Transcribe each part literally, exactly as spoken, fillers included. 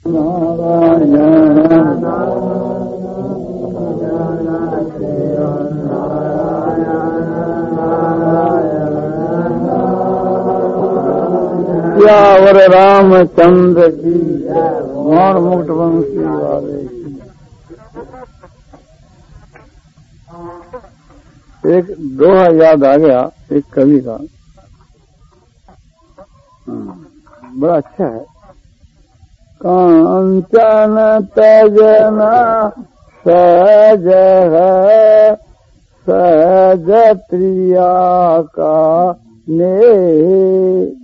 नारायण सियावर रामचंद्र की और मुक्त वंशी वाले एक दोहा याद आ गया एक कवि का, बड़ा अच्छा है। कांचन तजना सहज है सहज प्रिया का ने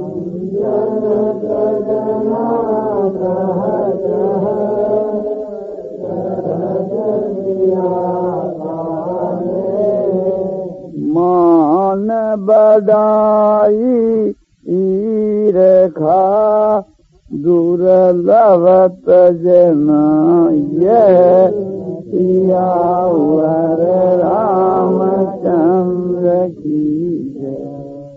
मान बड़ाई ईरखा दुर्लभत जना यह सियावर रामचंद्र की जय।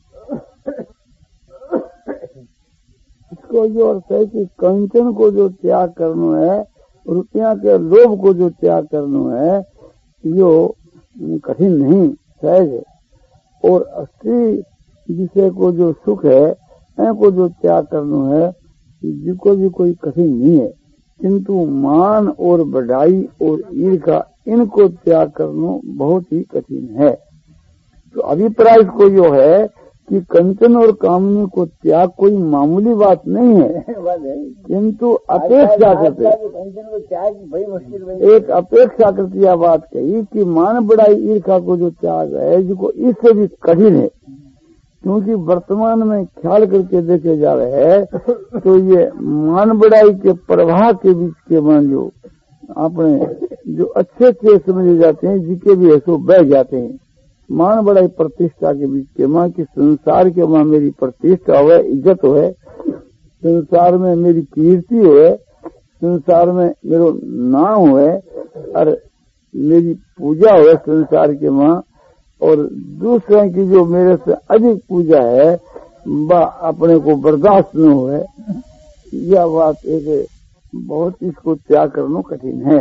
इसको जो अर्थ है कि कंचन को जो त्याग करना है, रुपया के लोभ को जो त्याग करना है, यो कठिन नहीं, सहज है। और असली विषय को जो सुख है, इनको जो त्याग करना है, जिसको भी कोई कठिन नहीं है। किंतु मान और बढ़ाई और ईर्ष्या इनको त्याग करना बहुत ही कठिन है। तो अभिप्राय को जो है कि कंचन और कामनी को त्याग कोई मामूली बात नहीं है, किंतु अपेक्षा करते एक अपेक्षा करती यह बात कही कि मान बढ़ाई ईर्ष्या को जो त्याग है, जिसको इससे भी कठिन है। क्योंकि वर्तमान में ख्याल करके देखे जा रहे हैं तो ये मान बढ़ाई के प्रवाह के बीच के मान जो अपने जो अच्छे अच्छे समझे जाते हैं, जिसके भी ऐसो बह जाते हैं। मान बढ़ाई प्रतिष्ठा के बीच के मां की संसार के मां मेरी प्रतिष्ठा हो, इज्जत हो, संसार में मेरी कीर्ति हो, संसार में मेरो नाम हो और मेरी पूजा हो संसार के मां, और दूसरे की जो मेरे से अधिक पूजा है वह अपने को बर्दाश्त न हो। यह बात एक बहुत इसको त्याग करना कठिन है।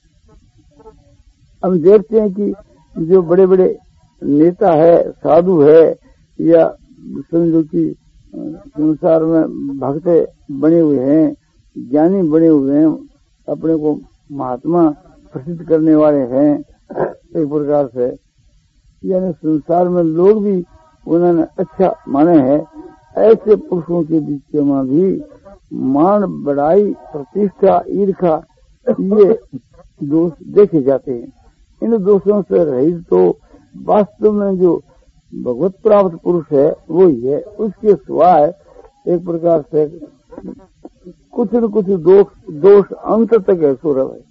हम देखते हैं कि जो बड़े बड़े नेता है, साधु है, या समझो कि संसार में भक्त बने हुए हैं, ज्ञानी बने हुए हैं, अपने को महात्मा प्रसिद्ध करने वाले हैं, एक प्रकार से यानी संसार में लोग भी उन्होंने अच्छा माने हैं। ऐसे पुरुषों के बीच में भी मान बढ़ाई प्रतिष्ठा ईर्ष्या ये दोष देखे जाते हैं। इन दोषों से रहित तो वास्तव में जो भगवत प्राप्त पुरुष है वो ही है। उसके सिवाय एक प्रकार से कुछ न कुछ दोष दोष अंत तक है सो रहा है।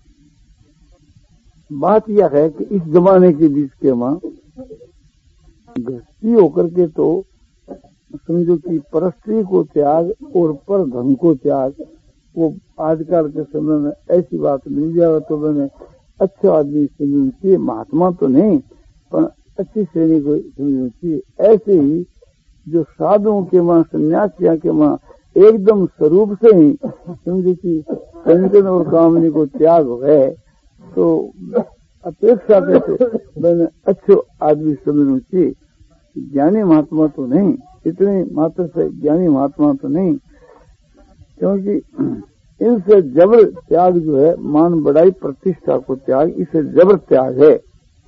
बात यह है कि इस जमाने के बीच के मां गृहस्थी होकर के तो समझो कि परस्त्री को त्याग और पर धन को त्याग, वो आजकल के समय में ऐसी बात मिल जाए तो मैंने अच्छा आदमी समझना चाहिए, महात्मा तो नहीं पर अच्छी श्रेणी को समझना चाहिए। ऐसे ही जो साधुओं के मां, सन्यासियों के मां एकदम स्वरूप से ही समझो कि कंचन और कामनी को त्याग है तो अपेक्षा करते मैंने अच्छो आदमी समझना चाहिए। ज्ञानी महात्मा तो नहीं, इतने मात्र से ज्ञानी महात्मा तो नहीं, क्योंकि इनसे जबर त्याग जो है, मान बढ़ाई प्रतिष्ठा को त्याग, इसे जबर त्याग है।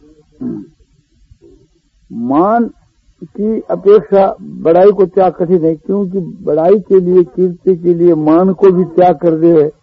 मान की अपेक्षा बढ़ाई को त्याग कठिन है, क्योंकि बढ़ाई के लिए, कीर्ति के लिए मान को भी त्याग कर दे है,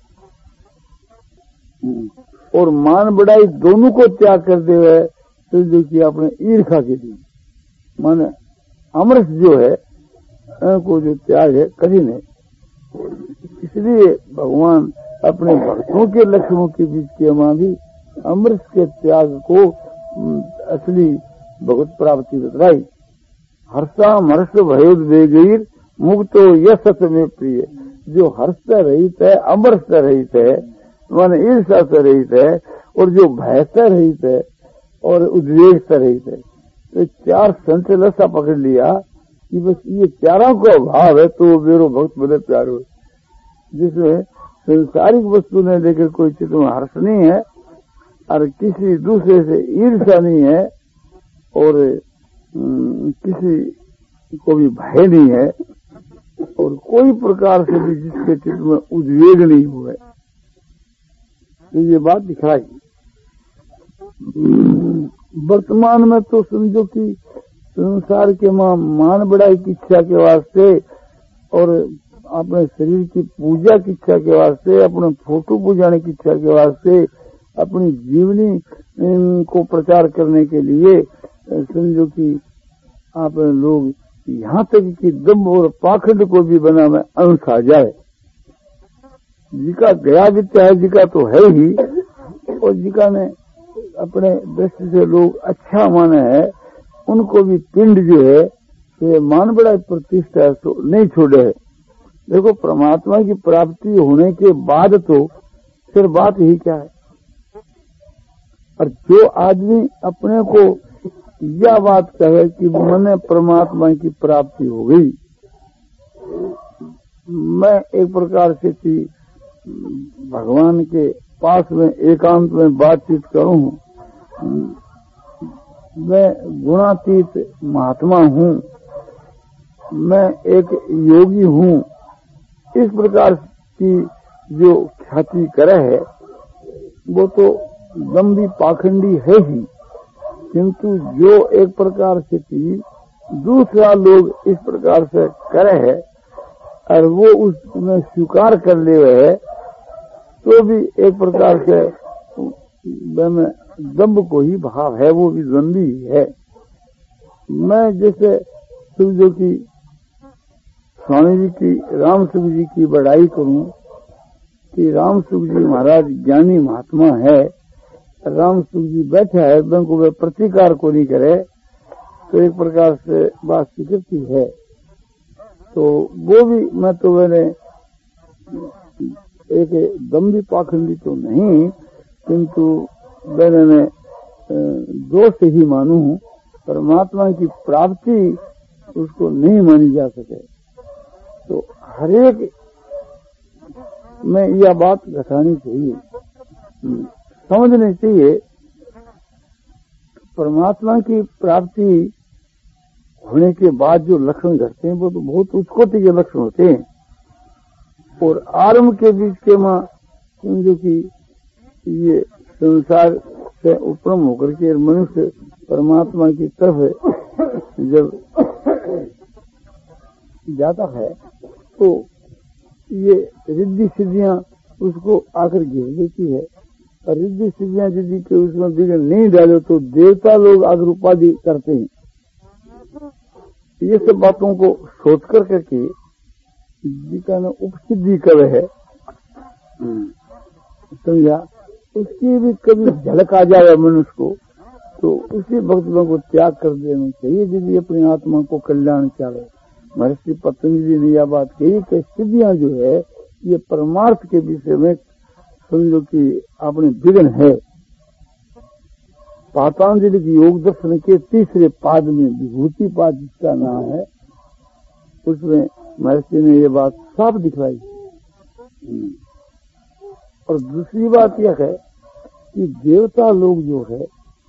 और मान बढ़ाई दोनों को त्याग कर दे है तो देखिए अपने ईर्ष्या के लिए माने अमरस जो है को जो त्याग है कठिन है। इसलिए भगवान अपने भक्तों के लक्ष्यों के बीच के मां भी अमृत के त्याग को असली भगवत प्राप्ति बतलाई। हर्षाम हर्ष भयोद्वेगीर मुक्तो यह सत में प्रिय, जो हर्ष से रहित है, अमृत से रहित है, माने ईर्ष्या से रहित है, और जो भय से रहित है और उद्वेग से रहित है। तो चार संचल ऐसा पकड़ लिया कि बस ये चारों को अभाव है तो मेरो भक्त बड़े प्यारो, जिसमें संसारिक वस्तु ने लेकर कोई चित्त में हर्ष नहीं है और किसी दूसरे से ईर्ष्या नहीं है और किसी को भी भय नहीं है और कोई प्रकार से भी जिसके चित्त में उद्वेग नहीं हुए, तो ये बात दिखाई। वर्तमान में तो समझो कि संसार के मां मान बढ़ाई की इच्छा के वास्ते और अपने शरीर की पूजा की इच्छा के वास्ते, अपने फोटो पूजाने की इच्छा के वास्ते, अपनी जीवनी को प्रचार करने के लिए समझो कि आप लोग यहाँ तक कि दम्भ और पाखंड को भी बना में अंश आ जाए। जिका गया विद्या है, जिका तो है ही, और जिका ने अपने दृष्टि से लोग अच्छा माने है, उनको भी पिंड जो है ये मान बड़ा प्रतिष्ठा है तो नहीं छोड़े है। देखो परमात्मा की प्राप्ति होने के बाद तो फिर बात ही क्या है। और जो आदमी अपने को यह बात कहे कि मैंने परमात्मा की प्राप्ति हो गई, मैं एक प्रकार से कि भगवान के पास में एकांत में बातचीत करूं, मैं गुणातीत महात्मा हूं, मैं एक योगी हूं, इस प्रकार की जो ख्याति करे है वो तो लंबी पाखंडी है ही, किंतु जो एक प्रकार से कि दूसरा लोग इस प्रकार से करे है और वो उसमें स्वीकार कर ले है, तो भी एक प्रकार से दम्भ को ही भाव है, वो भी द्वंद्वी है। मैं जैसे समझो कि स्वामी जी की राम सुख जी की बड़ाई करूं कि राम सुख जी महाराज ज्ञानी महात्मा है, राम सुख जी बैठा है, बैंक को वे प्रतिकार को नहीं करे तो एक प्रकार से बात स्वीकृति है। तो वो भी मैं तो मैंने एक दम्भी पाखंडी तो नहीं, किंतु मैंने मैं दोष ही मानू हूं, परमात्मा की प्राप्ति उसको नहीं मानी जा सके। तो हरेक में यह बात घटानी चाहिए, समझनी चाहिए। परमात्मा की प्राप्ति होने के बाद जो लक्षण घटते हैं वो तो बहुत उच्चकोटि के लक्षण होते हैं, और आरंभ के बीच के मां समझो कि ये संसार से उपरम होकर के मनुष्य परमात्मा की तरफ जब जाता है तो ये रिद्धि सिद्धियां उसको आकर घेर देती है, और रिद्धि सिद्धियां यदि के उसमें विघ्न नहीं डाले तो देवता लोग आकर उपाधि करते हैं। ये सब बातों को सोच कर करके जिका ने उपसिद्धि करे है, समझा, उसकी भी कभी झलक आ जाए मनुष्य को तो उसी भक्तों को त्याग कर देना चाहिए यदि अपनी आत्मा को कल्याण चाहे। महर्षि पतंजलि ने यह बात कही कि सिद्धियां जो है ये परमार्थ के विषय में समझो कि अपने विघ्न है। पातंजलि की योग दर्शन के तीसरे पाद में विभूति पाद जिसका नाम है, उसमें महर्षि ने ये बात साफ दिखलाई। और दूसरी बात यह है कि देवता लोग जो है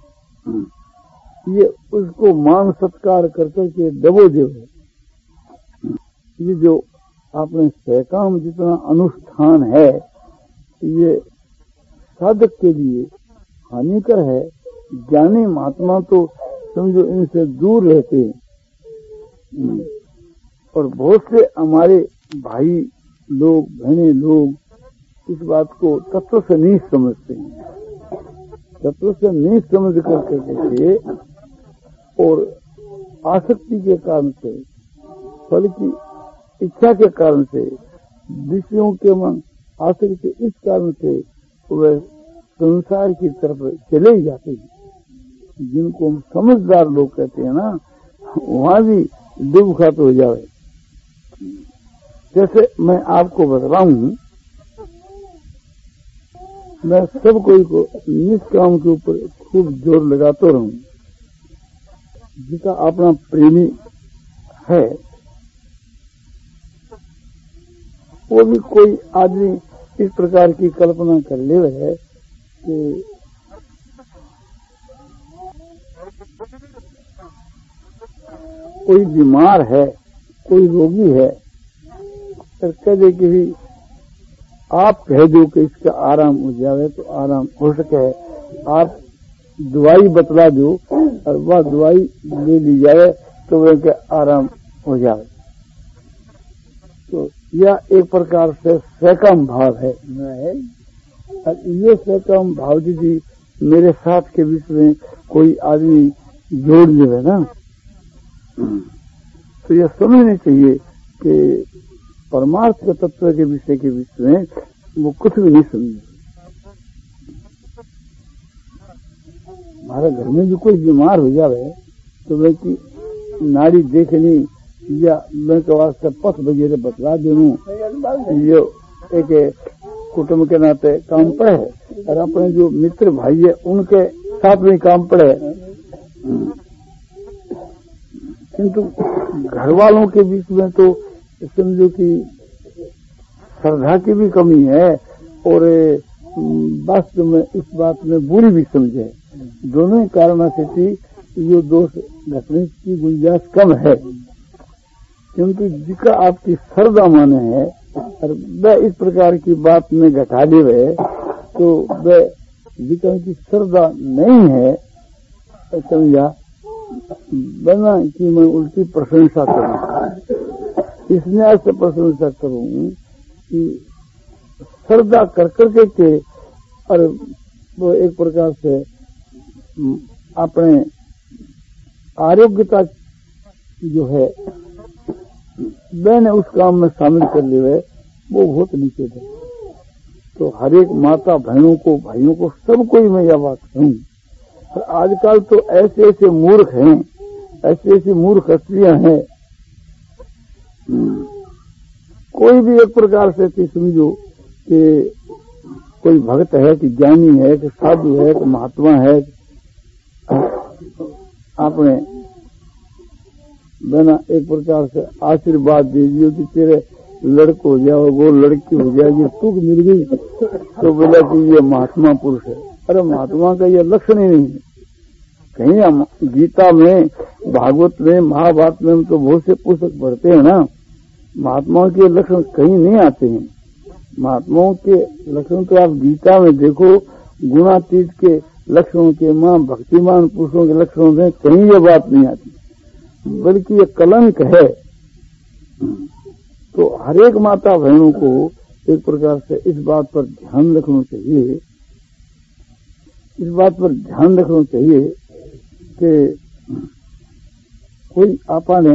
ये उसको मान सत्कार करकर के दबो देव है। ये जो आपने सहकाम जितना अनुष्ठान है ये साधक के लिए हानिकर है। ज्ञानी महात्मा तो समझो इनसे दूर रहते हैं, और बहुत से हमारे भाई लोग बहने लोग इस बात को तत्व से नहीं समझते हैं। तत्व से नहीं समझ करके और आसक्ति के कारण से, फल की इच्छा के कारण से, विषयों के मन आसक्ति के इस कारण से वह संसार की तरफ चले ही जाते हैं। जिनको हम समझदार लोग कहते हैं ना, वहां भी दुख खात हो जाए। जैसे मैं आपको बता हूं, मैं सब कोई को निष्काम के ऊपर खूब जोर लगाता रहूं। जिसका अपना प्रेमी है वो भी कोई आदमी इस प्रकार की कल्पना कर ले है कि कोई बीमार है, कोई रोगी है, तो कह दे कि भी आप कह दो कि इसका आराम हो जाए तो आराम हो सके, आप दवाई बतला दो और वह दवाई ले ली जाए तो वह आराम हो जाए। तो यह एक प्रकार से सहकम भाव है। और ये सहकम भाव यदि मेरे साथ के बीच में कोई आदमी जोड़ ले ना, तो यह समझना चाहिए कि परमार्थ के तत्व के विषय के बीच में वो कुछ भी नहीं समझे। हमारे घर में जो कोई बीमार हो जाए तो वह की नाड़ी देखनी या मैं के वास्ते पथ वगैरह बतला देनू, ये एक कुटुंब के नाते काम पड़े है। और अपने जो मित्र भाई है उनके साथ में काम पड़े, किंतु घर वालों के बीच में तो समझो कि श्रद्धा की भी कमी है और वास्तव में इस बात में बुरी भी समझे। दोनों ही कारणों से थी ये दोष घटने की गुंजाइश कम है, क्योंकि जिसका आपकी श्रद्धा माने है और वह इस प्रकार की बात में घटा दे रहे तो वह जिसका की श्रद्धा नहीं है, समझा, बना कि मैं उल्टी प्रशंसा करूं। इसमें ऐसे प्रशंसा करूं कि श्रद्धा कर करके के और वो एक प्रकार से अपने आरोग्यता जो है मैंने उस काम में शामिल कर लिए, वो बहुत नीचे है। तो हर एक माता बहनों को, भाइयों को, सबको ही मैं यह बात कहूँ। और आजकल तो ऐसे ऐसे मूर्ख हैं, ऐसे ऐसी मूर्ख हस्तियां हैं, कोई भी एक प्रकार से थी समझो कि कोई भक्त है कि ज्ञानी है कि साधु है कि महात्मा है, आपने बिना एक प्रकार से आशीर्वाद दे दियो कि तेरे लड़को हो जाओ, वो लड़की हो जाएगी, तुक मिल गई तो बोला कि ये महात्मा पुरुष है। अरे महात्मा का ये लक्षण ही नहीं है। कहीं गीता में, भागवत में, महाभारत में तो बहुत से पुस्तक पढ़ते हैं ना, महात्माओं के लक्षण कहीं नहीं आते हैं। महात्माओं के लक्षण तो आप गीता में देखो, गुणातीत के लक्षणों के, मां भक्तिमान पुरुषों के लक्षणों में कहीं ये बात नहीं आती, बल्कि ये कलंक है। तो हर एक माता बहनों को एक प्रकार से इस बात पर ध्यान रखना चाहिए, इस बात पर ध्यान रखना चाहिए कि कोई आपा ने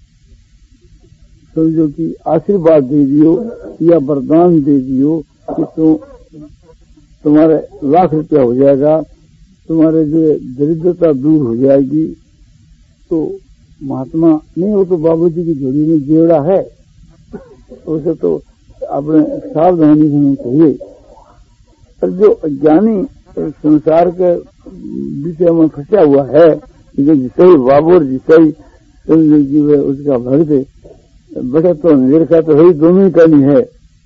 समझो कि आशीर्वाद दे दियो या वरदान दे दियो कि तुम तुम्हारे लाख रुपया हो जाएगा, तुम्हारे जो दरिद्रता दूर हो जाएगी, तो महात्मा नहीं, वो तो बाबूजी की झोली में जेवड़ा है, उसे तो अपने सावधानी होनी चाहिए। पर जो अज्ञानी संसार के विषय में फंसा हुआ है, जिसे ही बाबूर जिसे ही समझो कि वह उसका भक्त बटे तो निरखा तो वही दोनों ही करनी है।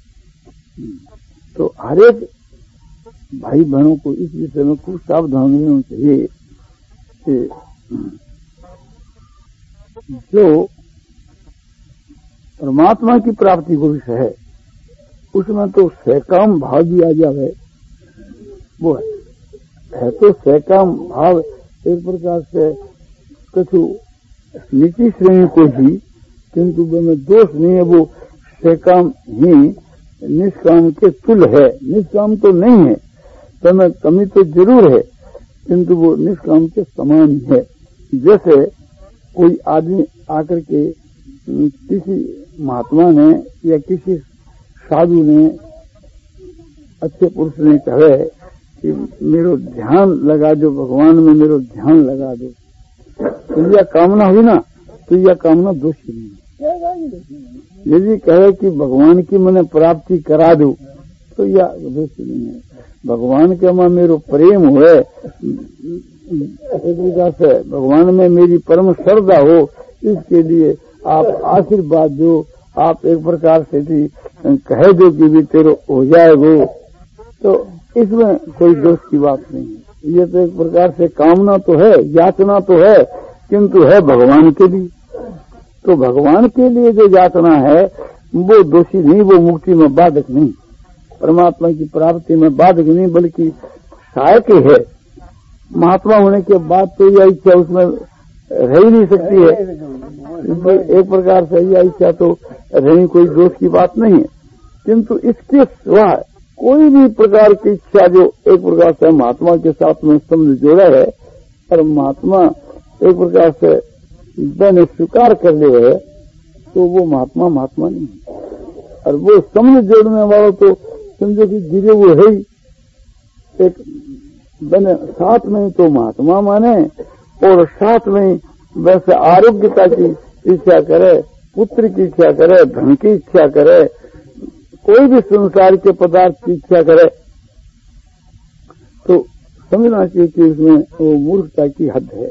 तो हर एक भाई बहनों को इस विषय में खूब सावधान रहना चाहिए कि जो परमात्मा की प्राप्ति को विषय है उसमें तो सहकाम भाव भी आ जाए, वो है, है तो सहकाम भाव एक प्रकार से कछु नीची श्रेणी को ही, किंतु में दोष नहीं है, वो सहकाम ही निष्काम के तुल्य है। निष्काम तो नहीं है, तो में कमी तो जरूर है, किंतु वो निष्काम के समान ही है। जैसे कोई आदमी आकर के किसी महात्मा ने या किसी साधु ने, अच्छे पुरुष ने कहे कि मेरो ध्यान लगा दो, भगवान में मेरो ध्यान लगा दो, तो यह कामना हुई ना, तो यह कामना दोषी नहीं है। यदि कहे कि भगवान की मैंने प्राप्ति करा दो, तो यह दोषी नहीं है। भगवान के मां मेरो प्रेम हुए, एक प्रकार से भगवान में मेरी परम श्रद्धा हो, इसके लिए आप आशीर्वाद दो, आप एक प्रकार से भी कहे दो कि भी तेरो हो जाएगो, तो इसमें कोई दोष की बात नहीं है। ये तो एक प्रकार से कामना तो है, याचना तो है, किंतु है भगवान के लिए। तो भगवान के लिए जो याचना है वो दोषी नहीं, वो मुक्ति में बाधक नहीं, परमात्मा की प्राप्ति में बाधक नहीं, बल्कि सहायक है। महात्मा होने के बाद तो यह इच्छा उसमें रह ही नहीं सकती है। एक प्रकार से यह इच्छा तो रही, कोई दोष की बात नहीं है। किंतु इसके सिवा कोई भी प्रकार की इच्छा जो एक प्रकार से महात्मा के साथ में संबंध जोड़ा है और महात्मा एक प्रकार से मैंने स्वीकार कर लिया है, तो वो महात्मा महात्मा नहीं है। और वो संबंध जोड़ने वाला तो समझो कि गिरे वो है ही एक बने, साथ में तो महात्मा माने और साथ में वैसे आरोग्यता की इच्छा करे, पुत्र की इच्छा करे, धन की इच्छा करे, कोई भी संसार के पदार्थ की इच्छा करे, तो समझना चाहिए कि इसमें वो मूर्खता की हद है।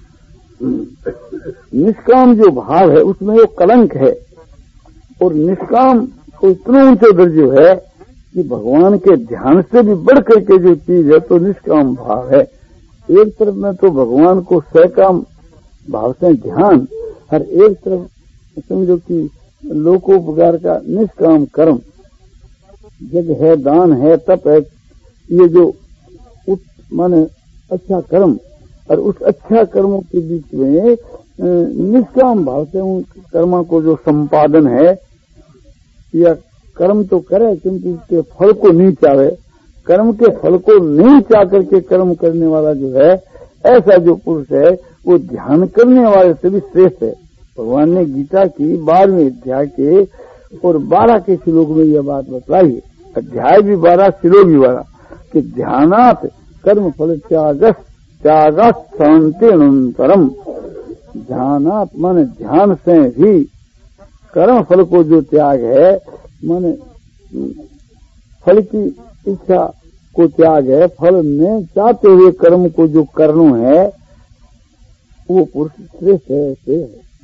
निष्काम जो भाव है उसमें वो कलंक है, और निष्काम को इतना ऊंचे दर्जे है कि भगवान के ध्यान से भी बढ़ करके जो चीज है तो निष्काम भाव है। एक तरफ में तो भगवान को सकाम भाव से ध्यान, और एक तरफ समझो कि लोकोपकार का निष्काम कर्म, जग है, दान है, तप है, ये जो माने अच्छा कर्म, और उस अच्छा कर्मों के बीच में निष्काम भाव से उन कर्मों को जो संपादन है, या कर्म तो करे किंतु उसके फल को नहीं चाहे, कर्म के फल को नहीं चाह करके कर्म करने वाला जो है, ऐसा जो पुरुष है वो ध्यान करने वाले से भी श्रेष्ठ है। भगवान ने गीता की बारहवें अध्याय के और बारह के श्लोक में यह बात बतलाई है, अध्याय भी बारह श्लोक भी बारह, कि ध्यानात् कर्म फल त्यागस त्यागात् शांति अनंतरम। ध्यानात् माने ध्यान से भी कर्म फल को जो त्याग है, माने फल की इच्छा को त्याग है, फल में चाहते हुए कर्म को जो करना है वो पुरुष श्रेष्ठ है, से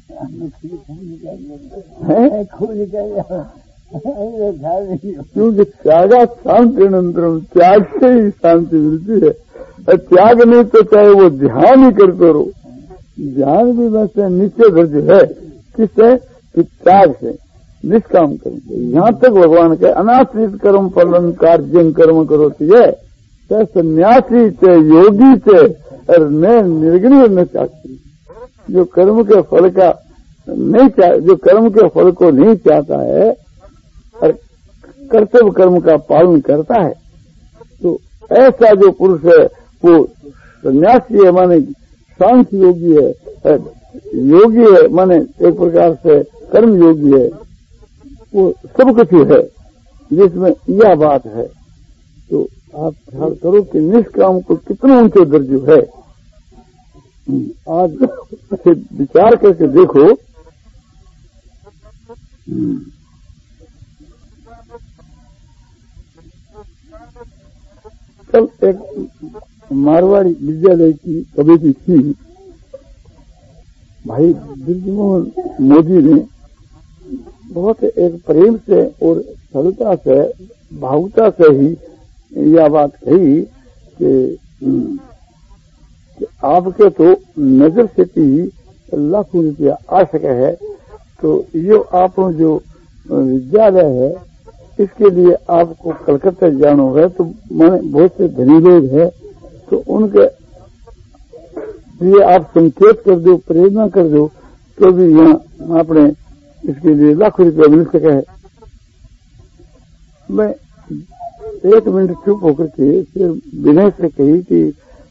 है? क्योंकि त्यागा शांति अनंतरम, त्याग से ही शांति मिलती है। त्याग नहीं तो चाहे वो ध्यान ही करते रहो, ध्यान भी वैसे नीचे दर्ज है, किससे कि त्याग से, निष्काम कर्म। यहाँ तक भगवान के अनाश्रित कर्म फलन कार्य कर्म करो है, सन्यासी से, योगी से, और न निर्गुण न चाहती, जो कर्म के फल का नहीं चाह, जो कर्म के फल को नहीं चाहता है और कर्तव्य कर्म का पालन करता है, तो ऐसा जो पुरुष है वो सन्यासी है, माने शांत योगी है, योगी है माने एक प्रकार से कर्म योगी है, वो सब कुछ है जिसमें यह बात है। तो आप ख्याल करो कि निष्काम को कितना ऊंचे दर्जे है। आज से विचार करके देखो, कल एक मारवाड़ी विद्यालय की कमेटी थी, भाई ब्रिजमोहन मोदी ने बहुत एक प्रेम से और सरलता से, भावुकता से ही यह बात कही कि, कि आपके तो नजर से भी लाखों रुपया आ सके है, तो ये आप जो विद्यालय है इसके लिए आपको कलकत्ता जाना है, तो मैंने बहुत से धनी लोग है, तो उनके लिए आप संकेत कर दो, प्रेरणा कर दो, तो भी यहाँ अपने इसके लिए लाखों रुपया मिल सके है। मैं एक मिनट चुप होकर के फिर विनय से कही कि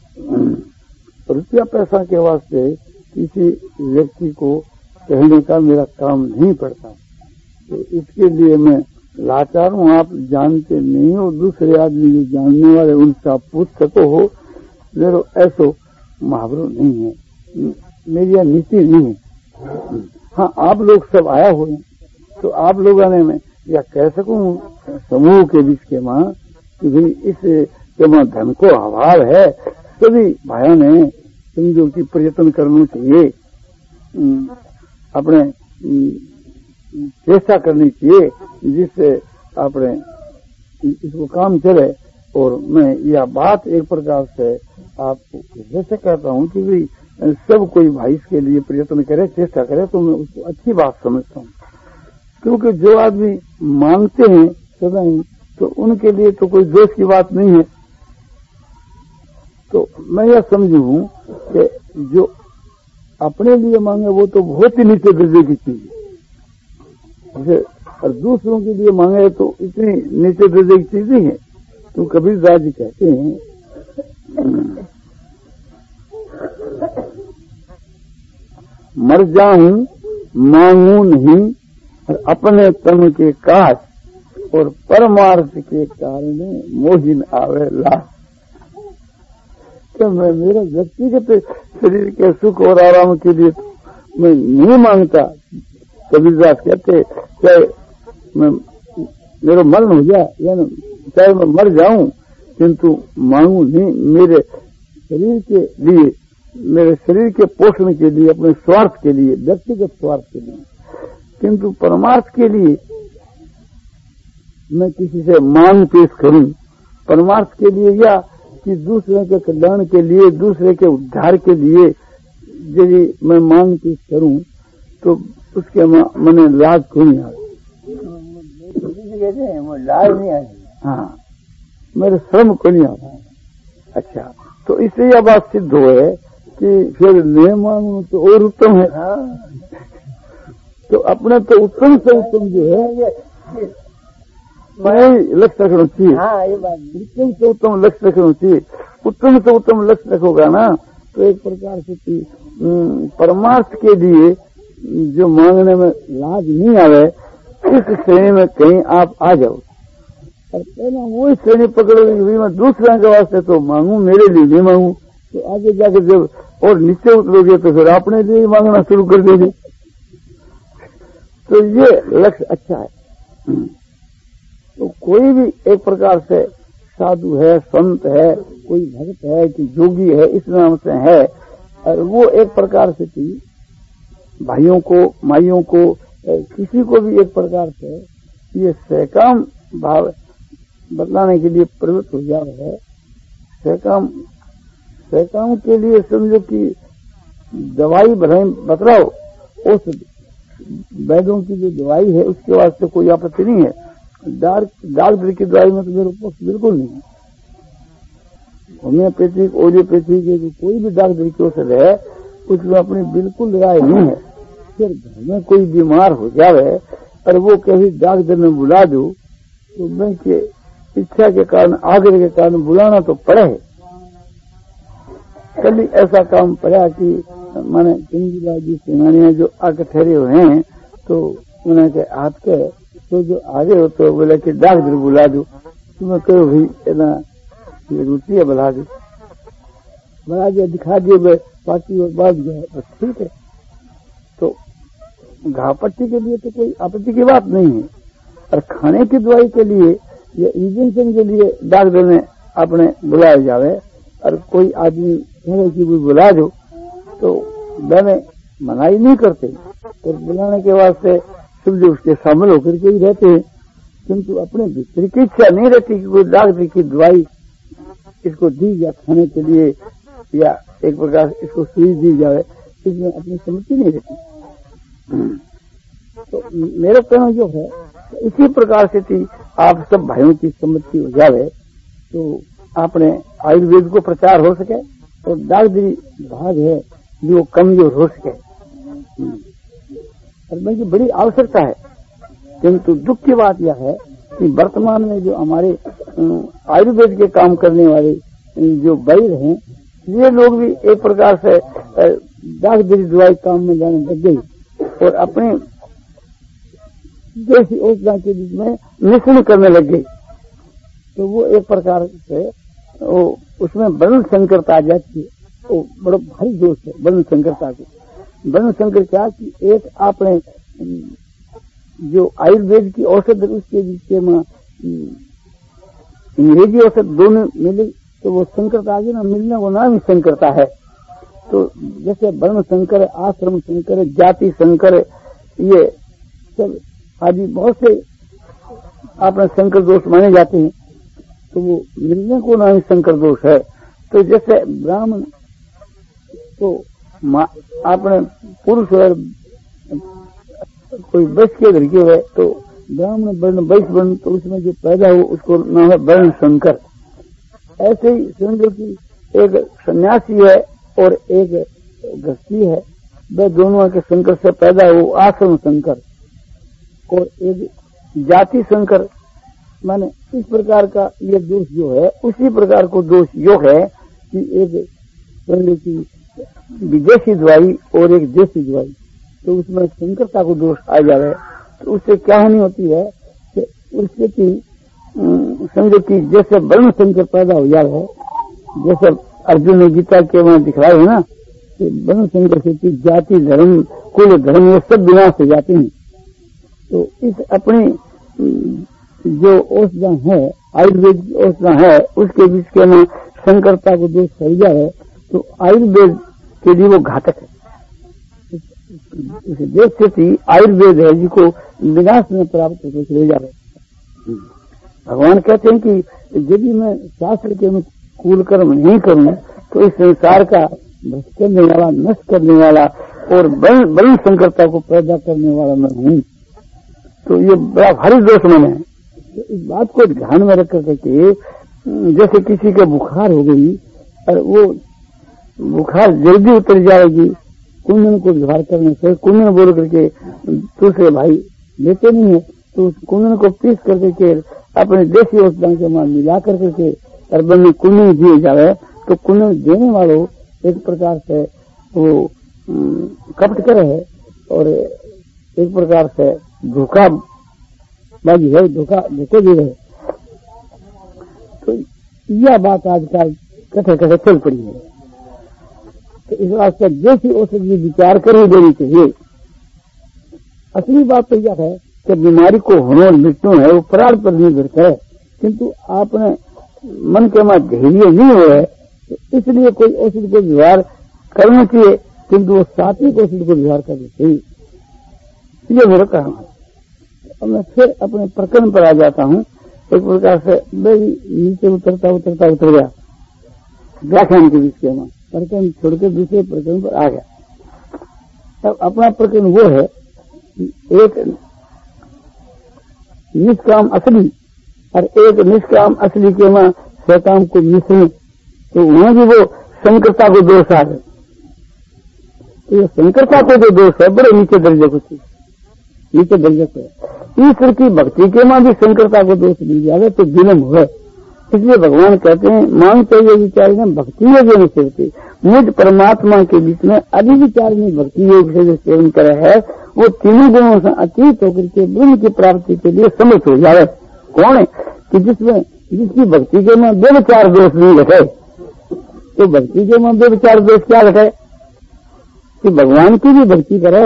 रुपया पैसा के वास्ते किसी व्यक्ति को कहने का मेरा काम नहीं पड़ता, तो इसके लिए मैं लाचार हूँ। आप जानते नहीं हो, दूसरे आदमी जो जानने वाले उनसे आप पूछ सको हो, मेरा ऐसो मुहावरो नहीं है, मेरी यह नीति नहीं है। हाँ, आप लोग सब आया हुए हैं, तो आप लोगों ने मैं या कह सकूं समूह के बीच के मां कि भाई इस के मां धन को अभाव है, सभी भाइयों ने समझो कि प्रयत्न करना चाहिए, अपने चेष्टा करनी चाहिए जिससे अपने इसको काम चले। और मैं यह बात एक प्रकार से आपको जैसे कहता हूँ कि भाई सब कोई भाई इसके लिए प्रयत्न करे, चेष्टा करे, तो मैं उसको अच्छी बात समझता हूँ। क्योंकि जो आदमी मांगते हैं सदा ही, तो उनके लिए तो कोई दोष की बात नहीं है। तो मैं यह समझूं कि जो अपने लिए मांगे वो तो बहुत ही नीचे दर्जे की चीज है, और दूसरों के लिए मांगे तो इतनी नीचे दर्जे की चीज नहीं है। तो कबीरदास जी कहते हैं, मर जाऊं मांगू नहीं और अपने तन के काज, और परमार्थ के कारण मोहिन आवे लाश। तो मैं मेरा व्यक्तिगत शरीर के सुख और आराम के लिए मैं नहीं मांगता। कबीरदास कहते चाहे मैं मेरा मरण हो जाए या चाहे मैं मर जाऊं, किंतु मांगू नहीं मेरे शरीर के लिए, मेरे शरीर के पोषण के लिए, अपने स्वार्थ के लिए, व्यक्तिगत स्वार्थ के लिए, किंतु परमार्थ के लिए मैं किसी से मांग पेश करूं। परमार्थ के लिए या कि दूसरे के कल्याण के लिए, दूसरे के उद्धार के लिए यदि मैं मांग पेश करूं तो उसके मने लाज क्यों नहीं आए? कहते हैं वो लाज नहीं आए। हाँ, मेरे श्रम को नहीं आता। अच्छा, तो इससे यह बात सिद्ध हो है कि फिर नहीं मांगू तो और उत्तम है। हाँ। तो अपने तो उत्तम से उत्तम जो है मैं लक्ष्य रखना चाहिए। हाँ, ये बात उत्तम से उत्तम लक्ष्य रखना चाहिए। उत्तम से उत्तम लक्ष्य रखोगा ना तो एक प्रकार से परमार्थ के लिए जो मांगने में लाज नहीं आवे, इस श्रेणी में कहीं आप आ जाओ। और पहले वो श्रेणी पकड़ोगे मैं दूसरे के वास्ते तो मांगू, मेरे लिए नहीं मांगू, तो आगे जाकर जब और नीचे उतरोगे तो फिर अपने लिए मांगना शुरू कर दोगे। तो ये लक्ष्य अच्छा है। तो कोई भी एक प्रकार से साधु है, संत है, कोई भक्त है कि योगी है, इस नाम से है, और वो एक प्रकार से थी भाइयों को, माइयों को, किसी को भी एक प्रकार से ये सहकाम भाव बतलाने के लिए प्रवृत्त हो जाए है। सहकाम सहकाम के लिए समझो कि दवाई बतलाओ, उस वैद्यों की जो दवाई है उसके वास्ते कोई आपत्ति नहीं है। डार्क डॉक्टर की दवाई में तो मेरे पक्ष बिल्कुल नहीं है। होम्योपैथिक, ओलियोपैथिक की कोई भी डॉक्टर की औषध है उसमें अपनी बिल्कुल राय नहीं है। फिर घर में कोई बीमार हो जावे और वो कभी डॉक्टर ने बुला दो तो मैं के इच्छा के कारण, आग्रह के कारण बुलाना तो पड़े है। कल ऐसा काम पड़ा कि माने चंदीला जी सेनानिया जो आके ठहरे हुए हैं तो उन्हें के हाथ के तो जो आगे हो तो बोले कि डॉक्टर बुला दो। तो मैं कहो भाई इतना रुचि है, बुला दो, बुला दिया, दिखा दिए, बाकी और बात गया, बस ठीक है। तो घाव पट्टी के लिए तो कोई आपत्ति की बात नहीं है, और खाने की दवाई के लिए या इंजेक्शन के लिए डॉक्टर ने अपने बुलाए जावे और कोई आदमी कहे कि वो बुला दो तो मैंने मनाही नहीं करते, तो बुलाने के वास्ते सब जो उसके शामिल होकर के ही रहते हैं, किंतु अपने भीतर की इच्छा नहीं रहती कि कोई डॉक्टर की दवाई इसको दी जाए खाने के लिए या एक प्रकार इसको सुई दी जाए, इसमें अपनी सम्मति नहीं रहती। तो मेरा कहना जो है इसी प्रकार से थी आप सब भाइयों की सम्मति हो जावे तो आपने आयुर्वेद को प्रचार हो सके और डॉक्टरी भाग है जो कमजोर हो सके। और मेरी बड़ी आवश्यकता है, किंतु दुख की बात यह है कि वर्तमान में जो हमारे आयुर्वेद के काम करने वाले जो वैद्य हैं ये लोग भी एक प्रकार से डॉक्टरी दवाई काम में जाने लग गई और अपने देसी औषधा के बीच में मिश्रण करने लग गई। तो वो एक प्रकार से वो उसमें वर्ण संकरता आ जाती है। वो बड़ा भारी दोष है वर्ण संकरता की। वर्ण संकर क्या कि एक आपने जो आयुर्वेद की औषध उसके बीच में अंग्रेजी औषध दोनों मिली तो वो संकरता आ गई ना, मिलने वो नाम ही संकरता है। तो जैसे वर्ण संकर, आश्रम संकर, जाति संकर, ये सब आदि बहुत से अपने संकर दोष माने जाते हैं, तो वो निर्णय को नाम संकर दोष है। तो जैसे ब्राह्मण तो अपने पुरुष और कोई बस के घर के हुए तो ब्राह्मण वर्ण वैश्य वर्ण, तो उसमें जो पैदा हो उसको नाम है वर्ण संकर। ऐसे ही समझो कि एक सन्यासी है और एक गृहस्थी है, वे दोनों के संकर से पैदा हो आश्रम संकर, और एक जाति संकर। माने इस प्रकार का ये दोष जो है, उसी प्रकार को दोष यो है कि एक समझो कि विदेशी दवाई और एक देसी दवाई, तो उसमें संकरता को दोष आ जाए। तो उससे क्या हानि होती है कि उससे की समझो कि जैसे वर्ण संकर पैदा हो जाए है, जैसे अर्जुन ने गीता के वहां दिखलाए है ना कि वर्ण संकर से जाति धर्म कुल धर्म ये सब विनाश हो जाते हैं। तो इस अपनी जो औषधा है, आयुर्वेद की औषधा है, उसके बीच के में संकरता को दोष फैल जाए तो आयुर्वेद के लिए वो घातक है। इस देश से आयुर्वेद है जिसको विनाश में प्राप्त होकर चले जा रहे। भगवान कहते हैं कि यदि मैं शास्त्र के अनुकूल कर्म नहीं करूं तो इस संसार का भ्रष्ट करने वाला, नष्ट करने वाला और बड़ी संकरता को पैदा करने वाला मैं हूं। तो ये बड़ा भारी दोष मैंने है। तो इस बात को ध्यान में रख करके जैसे किसी के बुखार हो गई और वो बुखार जल्दी उतर जाएगी, कुंदन को व्यवहार करने से, कुंदन बोल करके दूसरे भाई लेते नहीं है, तो उस कुंदन को पीस करके अपने देसी औषधों के मां मिला करके अर्बन में कुंदन दिए जाए, तो कुंदन देने वालों एक प्रकार से वो कपट करे है और एक प्रकार से धोखा बाजी है, धोखा धोखे दे रहे। तो यह बात आजकल कथे कथे चल पड़ी है। तो इस वास्ते जैसी औषधि विचार कर ही देनी चाहिए। असली बात तो यह है कि बीमारी को होने और मृत्यु है वो प्राण पर निर्भर करे, किंतु आपने मन के में धैर्य नहीं हुआ है, तो इसलिए कोई औषधि को व्यवहार करना चाहिए, किंतु वो सात्विक औषधि को व्यवहार करना चाहिए। ये मेरा कहना है। अब मैं फिर अपने प्रकरण पर आ जाता हूँ। एक प्रकार से नीचे उतरता उतरता उतर गया व्याख्यान के बीच के में, प्रकरण छोड़ के दूसरे प्रकरण पर आ गया। तब अपना प्रकरण वो है कि एक निष्काम असली और एक निष्काम असली के में शैतान को मिश्रण, तो वहां भी वो संकरता को दोष आ गए। तो ये संकरता को जो दोष है बड़े नीचे दर्जे को थी, नीचे दर्जे को ईश्वर की भक्ति के मां भी संकरता को दोष मिल जाए तो विलम्ब हुए। इसलिए भगवान कहते हैं मांगते हुए विचार में भक्ति योग नहीं सेवते, मुझ परमात्मा के बीच में अभी विचार में भक्ति योग से जो सेवन करे है वो तीनों गुणों से अतीत होकर के ब्रह्म की प्राप्ति के लिए समर्थ हो जाए। कौन है कि जिसमें जिसकी भक्ति के में बेविचार दोष नहीं घटे। तो भक्ति के में बेविचार दोष क्या घटे कि भगवान की भी भक्ति करे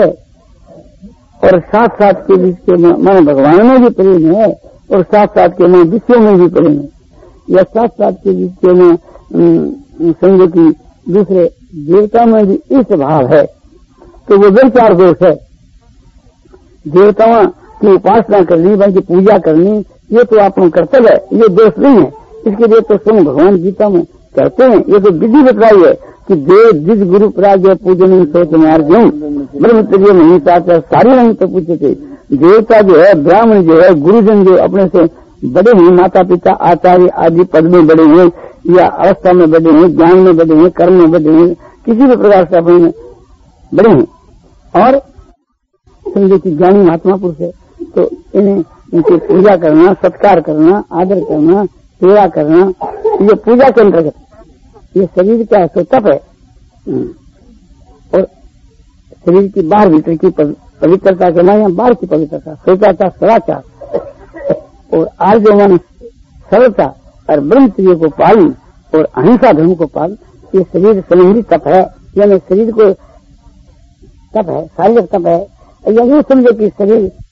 और साथ साथ के बीच के मन भगवान में भी प्रेम है और साथ साथ के मन विषयों में भी प्रेम है, या साथ साथ के बीच के में समझो कि दूसरे देवता में भी इस भाव है, तो वो बेचार दोष है। देवताओं की उपासना करनी, उनकी पूजा करनी, ये तो आपको कर्तव्य है, ये दोष नहीं है। इसके लिए तो स्वयं भगवान गीता में कहते हैं, ये तो विधि बताई है कि देव जिस गुरु प्राग पूजन सोच मार्गम ब्रह्मचर्य नहीं चाहता सारी नहीं तो पूछे थे। देवता जो है, ब्राह्मण जो है, गुरुजन जो अपने से बड़े हैं, माता पिता आचार्य आदि पद में बड़े हैं या अवस्था में बड़े हैं, ज्ञान में बड़े हैं, कर्म में बड़े हैं, किसी भी प्रकार से अपने बड़े हैं और समझो कि ज्ञानी महात्मा पुरुष है, तो इन्हें इनकी पूजा करना, सत्कार करना, आदर करना, सेवा करना, ये पूजा के अंतर्गत ये शरीर का तो तप है और शरीर की बाहर भीतर की पवित्रता के माया बाहर की पवित्रता, सोचाचार, सदाचार और आज जो मन सरलता और ब्रह्मचर्य को पालन और अहिंसा धर्म को पालन, ये शरीर संबंधी तप है। यानी शरीर को तप है, शारीरिक तप है। या यूँ समझो कि शरीर